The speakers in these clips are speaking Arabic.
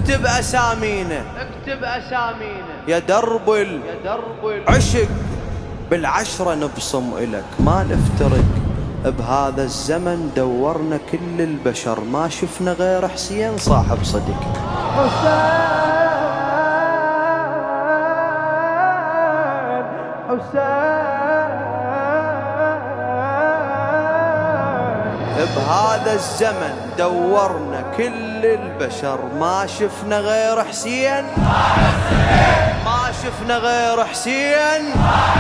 اكتب أسامينا، اكتب أسامينا يا درب العشق، بالعشرة نبصم إلك ما نفترق. بهذا الزمن دورنا كل البشر ما شفنا غير حسين صاحب صدق. بهذا الزمن دورنا كل البشر ما شفنا غير حسين، ما شفنا غير حسين.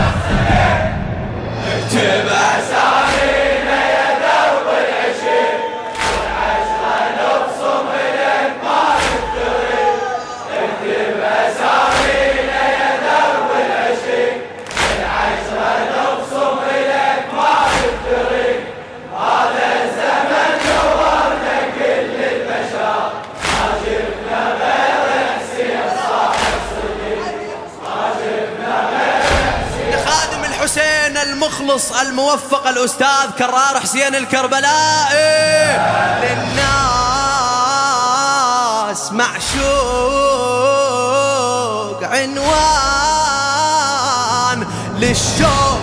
اكتب أسامينا يا درب العشق، والعشرة نبصم إليك ما نفترق. اكتب أسامينا يا درب العشق، والعشرة نبصم إليك ما نفترق. هذا الزمن دورنا كل البشر ما شفنا غير حسين صاحب صدق، ما شفنا غير حسين. لخادم الحسين المخلص الموفق الأستاذ كرار حسين الكربلائي، للناس معشوق عنوان للشوق،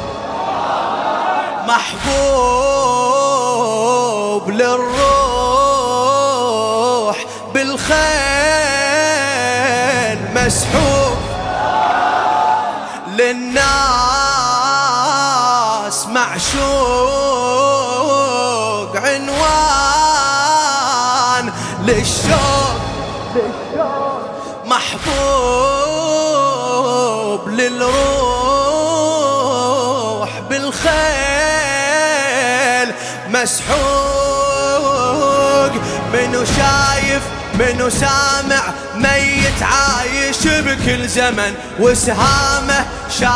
محبوب للروح بالخيل مسحوق. للناس معشوق عنوان للشوق، محبوب للروح بالخيل مسحوق. منو شايف منو سامع ميت عايش بكل زمن، وسهامه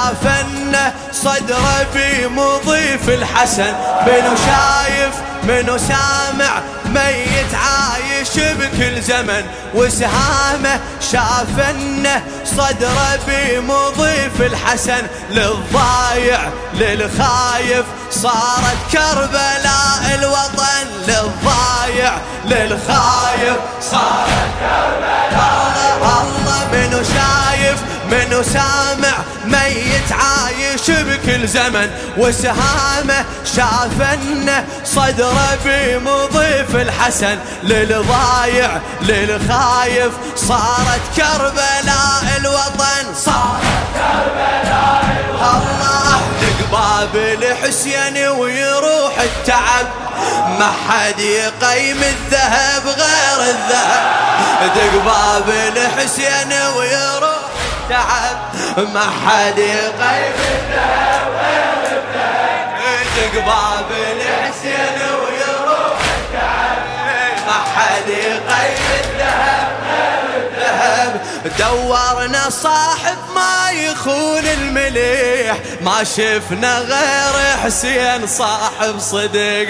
شافنه صدره بمضيف الحسن. منو شايف منو سامع ميت عايش بكل زمن، وسهامه شافنه صدره بمضيف الحسن. للضايع للخايف صارت كربلاء الوطن، للضايع للخايف صارت كربلاء. الله منو شايف منو سامع ميت عايش بكل زمن، وسهامه شافنه صدره بمضيف الحسن. للضايع للخايف صارت كربلاء الوطن، صارت كربلاء الوطن. الله لقباب الحسين ويروح التعب، ما حد يقيم الذهب غير الذهب. دقباب الحسين ويروح التعب، ما حد يقيم الذهب غير الذهب. دقباب الحسين ويروح التعب، ما حد يقيم الذهب غير الذهب. دورنا صاحب ما يخون المليح، ما شفنا غير حسين صاحب صدق.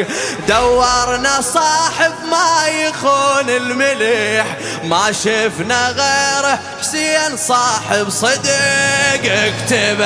دورنا صاحب ما يخون المليح، ما شفنا غير حسين صاحب صدق. اكتب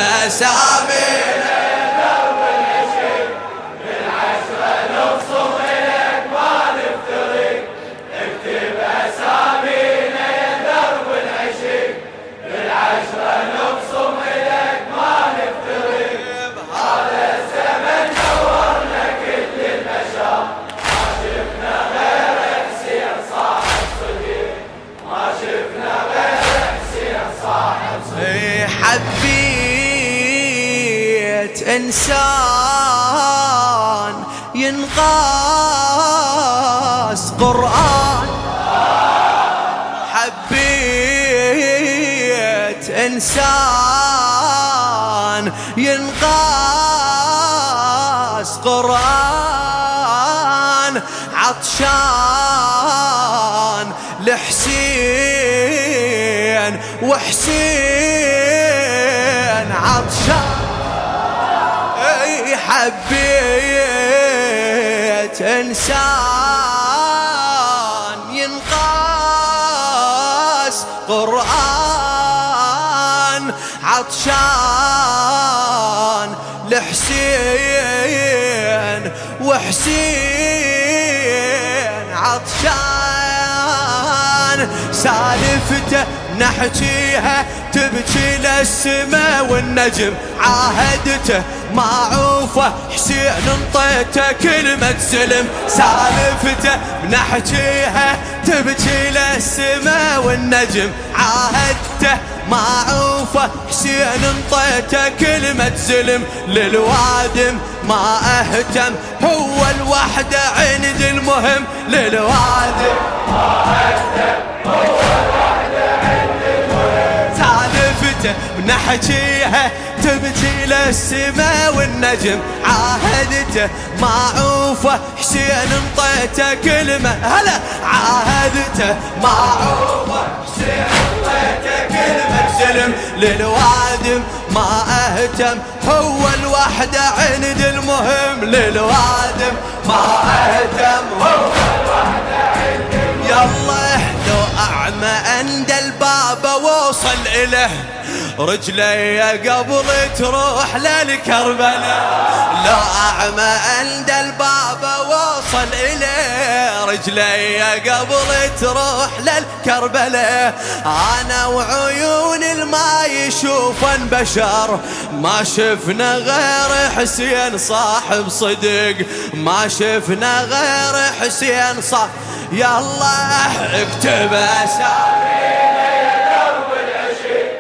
أسامينا يا درب العشق، بالعشرة نبصم إليك ما نفترق. اكتب أسامينا يا درب العشق، بالعشرة نبصم إليك ما نفترق. هذا الزمن دورنا كل البشر ما شفنا غير حسين صاحب صدق، ما شفنا غير حسين صاحب صدق. حبيت إنسان ينقاس قرآن، حبيت إنسان ينقاس قرآن. عطشان لحسين وحسين عطشان. حبيت إنسان ينقاس قرآن، عطشان لحسين وحسين عطشان. سالفته نحكيها تبكي للسما والنجم عاهدته معوفه حسين انطيته كلمة سلم. سالفته بنحكيها تبكي للسما والنجم عاهدته معوفه حسين انطيته كلمة سلم. للوادم ما اهتم هو الوحدة عند المهم. للوادم ما اهتم هو الوحدة عند المهم. سالفته بنحكيها تبكي للسما والنجم عاهدته معوفه حسين انطيته كلمة. هلا عاهدته معوفه حسين انطيته كلمة سلم. للوادم ما اهتم هو الوحدة عند المهم. للوادم ما اهتم هو الوحدة عند المهم. يلا لو اعمى عند الباب ووصل اله رجلي قبل تروح للكربلاء. لو اعمى عند الباب ووصل اليه رجلي قبل تروح للكربلاء. انا وعيون الما يشوفن بشر ما شفنا غير حسين صاحب صدق. ما شفنا غير حسين صاحب. يلا اكتب اسامينا يا درب العشق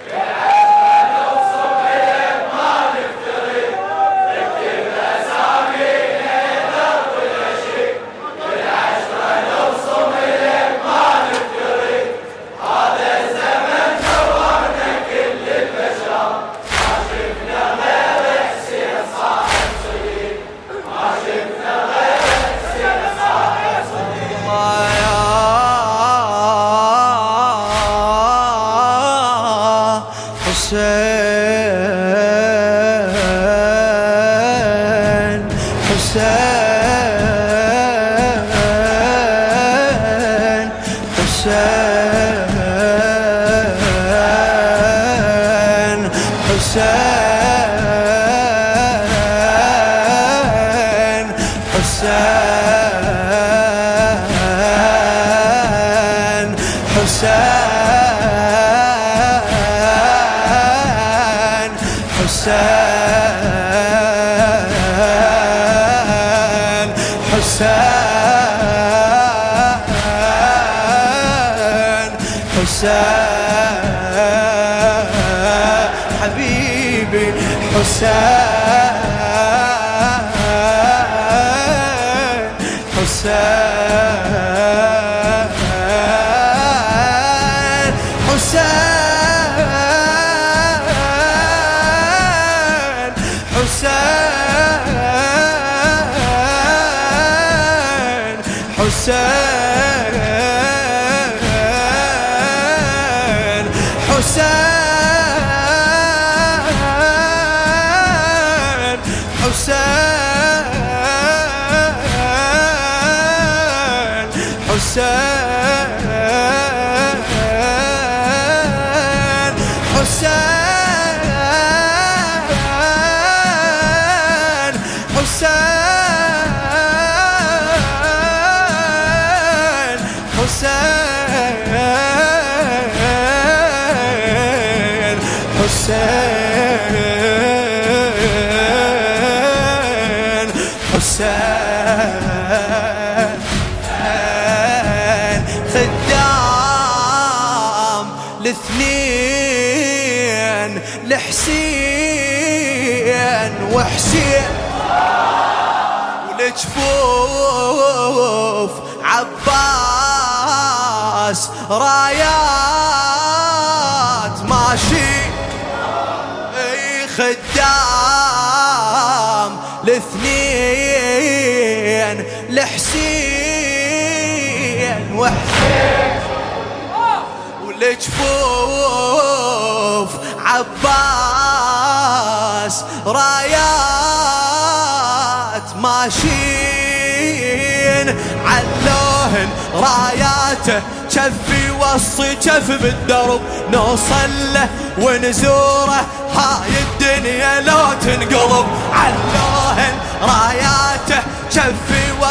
حبيبي حسين حسين حسين حسين حسين حسين حسين خدام الاثنين لحسين وحسين ولجفوف عباس رايات ماشي. خدام الاثنين لحسين وحسين ولجفوف عباس رايات ماشين. علوهن راياته كفي وصي كف بالدرب نوصل له ونزوره هاي الدنيا لو تنقلب. علوهن راياته كفي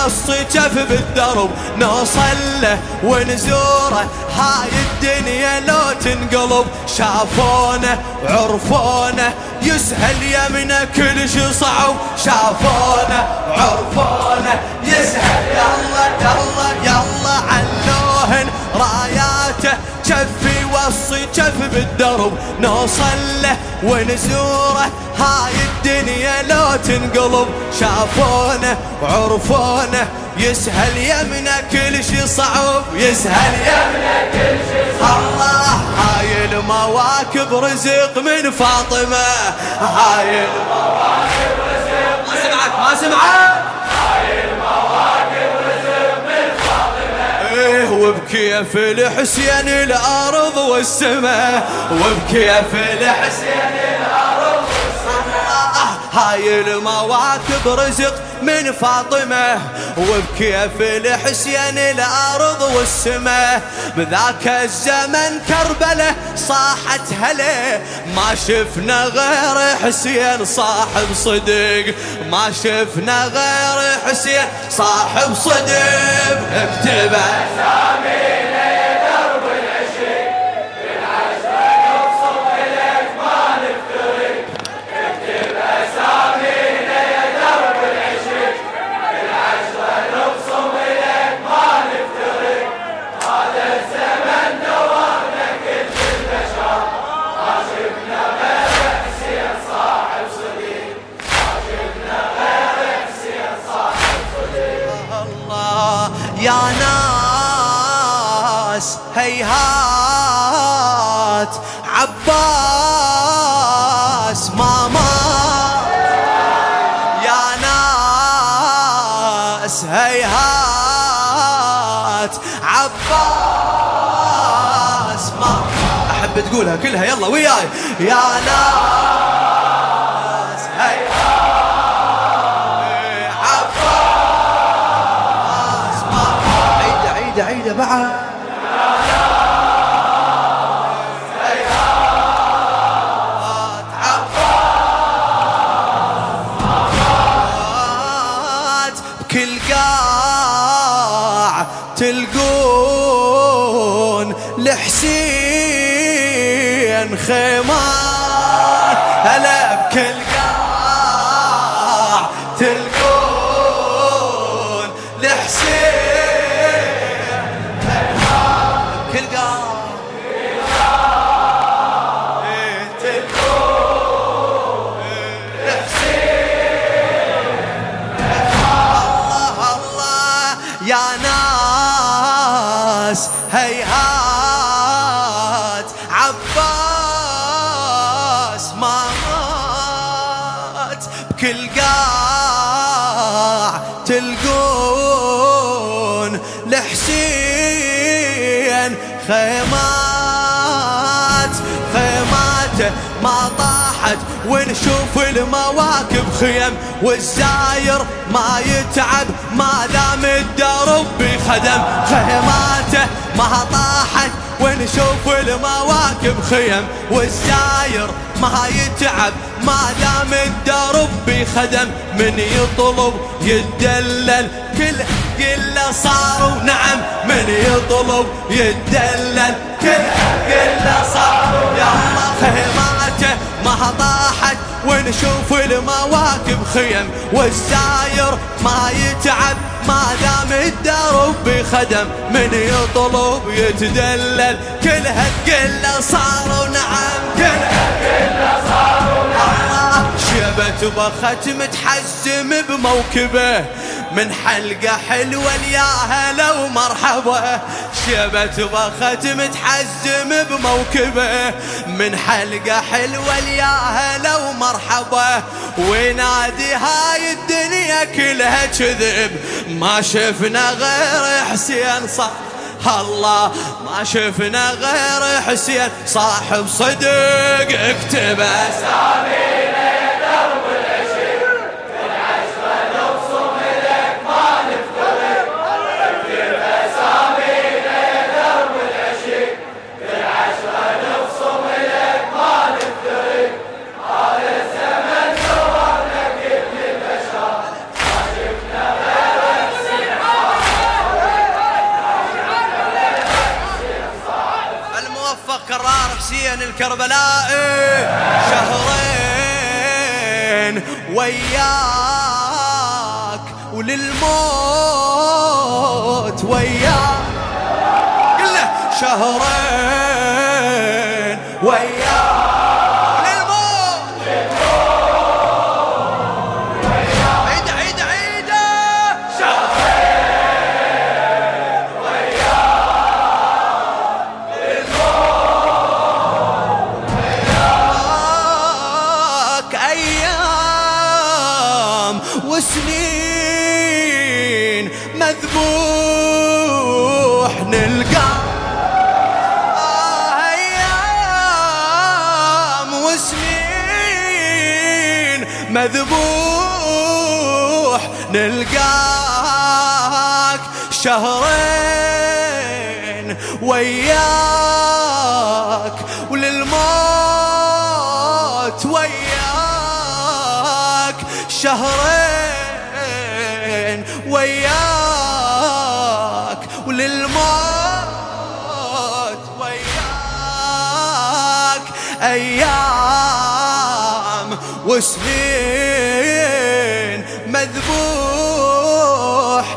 وصي جف بالدرب نوصل له ونزوره هاي الدنيا لو تنقلب شافونا وعرفونا يسهل يمنا كل شي صعب شافونا وعرفونا يسهل يلا يلا يلا علوهن راياته جفي وصي جف بالدرب نوصل له ونزوره هاي الدنيا لو تنقلب شافونا وعرفونا يسهل يمنا كل شي صعب يسهل يمنا كل شي صعب الله هاي المواكب رزق من فاطمة هاي المواكب رزق ما سمعك ما سمعك هاي المواكب رزق من فاطمة ايه وبكيف الحسين الأرض والسماء وبكيف الحسين الأرض والسماء هاي المواكب رزق من فاطمة وبكيف الحسين الأرض والسماء بذاك الزمن كربلة صاحت هلا ما شفنا غير حسين صاحب صدق ما شفنا غير حسين صاحب صدق اكتب أسامينا يا درب العشق بالعشرة نبصم إليك ما نفترق اكتب أسامينا يا درب العشق بالعشرة نبصم إليك ما نفترق هذا الزمن دورنا كل البشر ما شفنا غير حسين صاحب صديق ما شفنا غير حسين صاحب صديق الله يا ناس هيهات عباس ما مات يا ناس هيهات عباس ما أحب تقولها كلها يلا وياي يا ناس هيهات عباس ما عيدة عيدة عيدة بعد كل قاع تلقون لحسين خيمات هلا بكل قاع تلقون لحسين خيمات بكل قاع تلقون لحسين يا ناس هيهات عباس ما مات بكل قاع تلقون لحسين خيمات خيماته ما طاحت ونشوف المواكب خيم والزاير ما يتعب ما دام الدرب بخدم خيماته ما طاحت ونشوف المواكب خيم والزاير ما يتعب ما دام الدرب بخدم من يطلب يتدلل كل قله صاروا نعم من يطلب يتدلل كل قله صاروا يا الله خيماته ما طاحت ونشوف المواكب خيم والزاير ما يتعب ما دام الدرب بخدم من يطلب يتدلل كل هالقله صاروا نعم كل هالقله صاروا نعم شبت بخت متحزم بموكبه من حلقة حلوة يا هلا ومرحبا شبت بخت متحزم بموكبه من حلقة حلوة يا هلا ومرحبا وينادي هاي الدنيا كلها كذب ما شفنا غير حسين صح الله ما شفنا غير حسين صاحب صدق اكتب أسامينا يا درب العشق بالعشرة نبصم إليك ما نفترق اكتب أسامينا يا درب العشق بالعشرة نبصم إليك ما نفترق هذا الزمن دورنا كل البشر ما شفنا غير حسين كربلاء شهرين وياك وللموت وياك قله شهرين وياك وسنين مذبوح نلقى أيام وسنين مذبوح نلقاك شهرين وياك وللموت وياك شهرين وياك وللموت وياك أيام وسنين مذبوح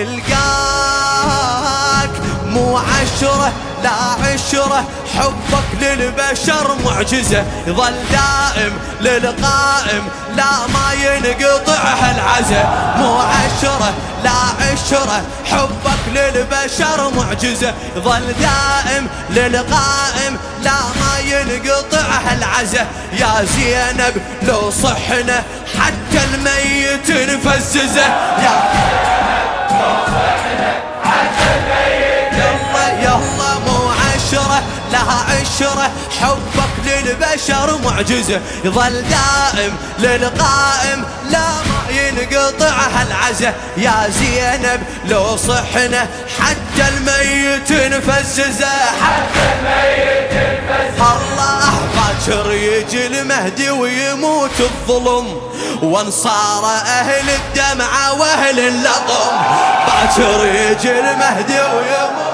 نلقاك مو عشرة لا عشرة حبك للبشر معجزة يظل دائم للقائم لا ما ينقطع هالعزة مو عشرة لا عشرة حبك للبشر معجزة يظل دائم للقائم لا ما ينقطع هالعزة يا زينب لو صحنا حتى الميت نفززه يا زينب لو صحنا حتى الميت يلا مو عشرة لها عشرة حبك للبشر معجزة يظل دائم للقائم لا ما ينقطع هالعزة يا زينب لو صحنا حتى الميت نفززه حتى الميت نفززه الله باكر يجي المهدي ويموت الظلم وانصار أهل الدمعة وأهل اللطم باكر يجي المهدي ويموت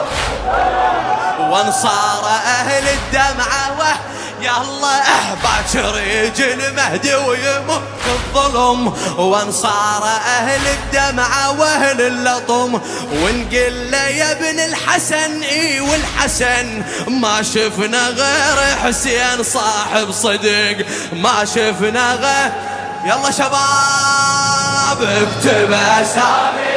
وانصار أهل الدمعة يا الله باكر يجي المهدي ويموت الظلم وانصار أهل الدمعة وأهل اللطم ونقل له يا ابن الحسن اي والحسن ما شفنا غير حسين صاحب صدق ما شفنا غير يلا شباب اكتب اسامي